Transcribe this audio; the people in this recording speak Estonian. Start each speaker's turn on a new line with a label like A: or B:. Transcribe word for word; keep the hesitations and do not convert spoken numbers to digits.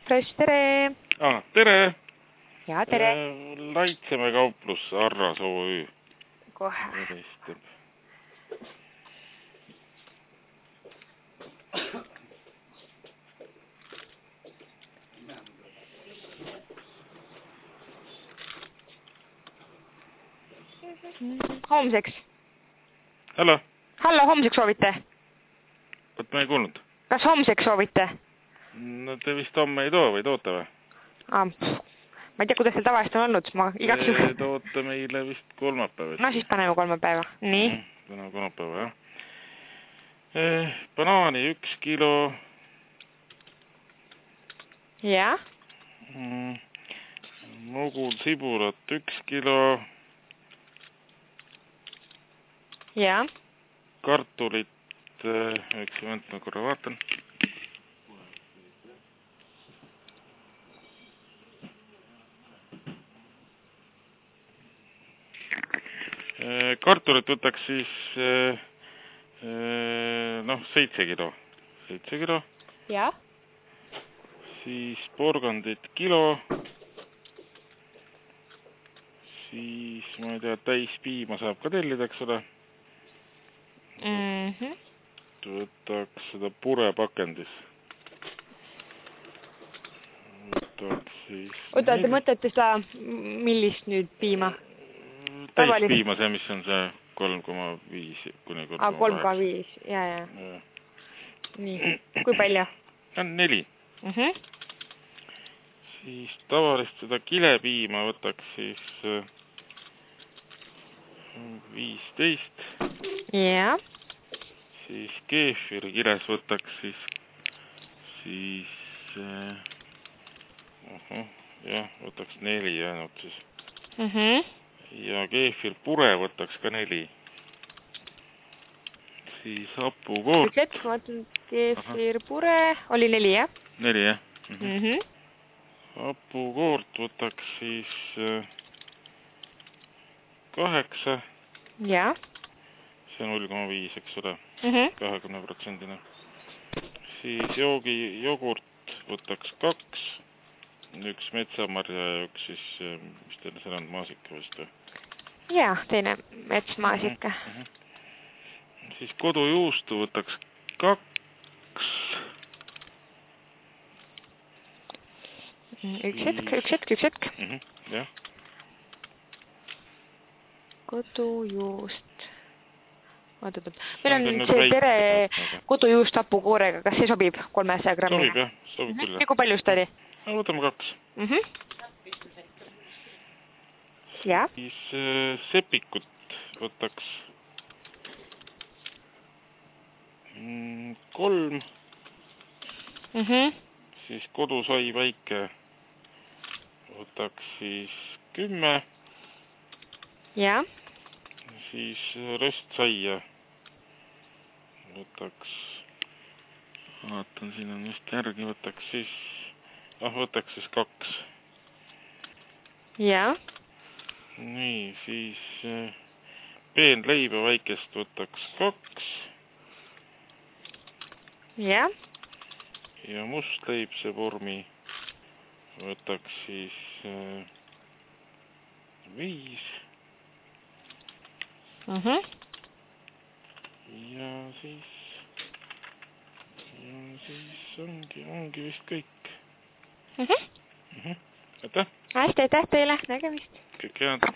A: Fresh, tere!
B: Ah, tere!
A: Ja, tere!
B: Laitseme kauplus Arras O Ö.
A: Kohe.
B: Helistab.
A: Homseks.
B: Hallo?
A: Hallo, homseks soovite?
B: Võt ma ei kuulnud.
A: Kas homseks soovite?
B: No te vist homme ei too või toote või?
A: Ah, ma ei tea, kuidas teil tavaliselt on olnud. Ma igaks
B: Te
A: juhul...
B: toote meile vist kolmapäeva.
A: No siis paneme kolmapäeva. Nii.
B: Paneme kolmapäeva, jah. Eh, banaani üks kilo.
A: Ja.
B: Mugul sibulat üks kilo.
A: Ja.
B: Kartulit, üks moment, ma korra vaatan. Kartulit võtaks siis noh, seitse kilo. seitse kilo.
A: Ja.
B: Siis porgandit kilo. Siis, ma ei tea, täis piima saab ka tellida, eks ole.
A: Mhm.
B: Võtaks seda purepakendis. Võtaks siis...
A: Oota, te mõtlete seda, millist nüüd piima?
B: Täispiima, see, mis on see kolm koma viis kuni kolm koma kaheksa.
A: kolm koma viis, jaa, jaa. Nii, kui palju?
B: Neli. Siis tavalist seda kilepiima võtaks siis viisteist.
A: Jaa.
B: Siis keefiri kiles võtaks siis siis jah, võtaks neli ainult siis. Ja keefir pure võtaks ka neli. Siis hapukoort.
A: Üks hetk, ma mõtlen, keefir pure oli neli, jah?
B: Neli, jah.
A: Mhm.
B: Hapukoort võtaks siis kaheksa.
A: Jaa.
B: See null koma viis, eks ole. kahekümne protsendina. Siis joogi jogurt võtaks kaks. Üks metsamarja ja üks siis, mis teile seal on, maasika vist või?
A: Jaa, teine metsmaasika.
B: Siis kodujuustu võtaks kaks.
A: Üks hetk, üks hetk, üks hetk.
B: Jah.
A: Kodujuust. Vaadatud. Meil on see tere kodujuust hapukoorega. Kas see sobib kolmesaja grammina?
B: Sobib, jah. Sobib küll.
A: Ja kui palju seda oli?
B: Võtame kaks.
A: Ja.
B: Siis sepikut võtaks kolm. Siis kodusai väike võtaks siis kümme.
A: Ja.
B: Siis röstsaia võtaks, vaatan, siin on just järgi, võtaks siis, ah, võtaks siis kaks.
A: Ja.
B: Nii, siis peenleiba väikest võtaks kaks.
A: Ja.
B: Ja mustleibse vormi võtaks siis viis. Ja siis, ja siis ongi, ongi vist kõik. Aitäh!
A: Hästi, aitäh teile, nägemist!
B: Kõik head!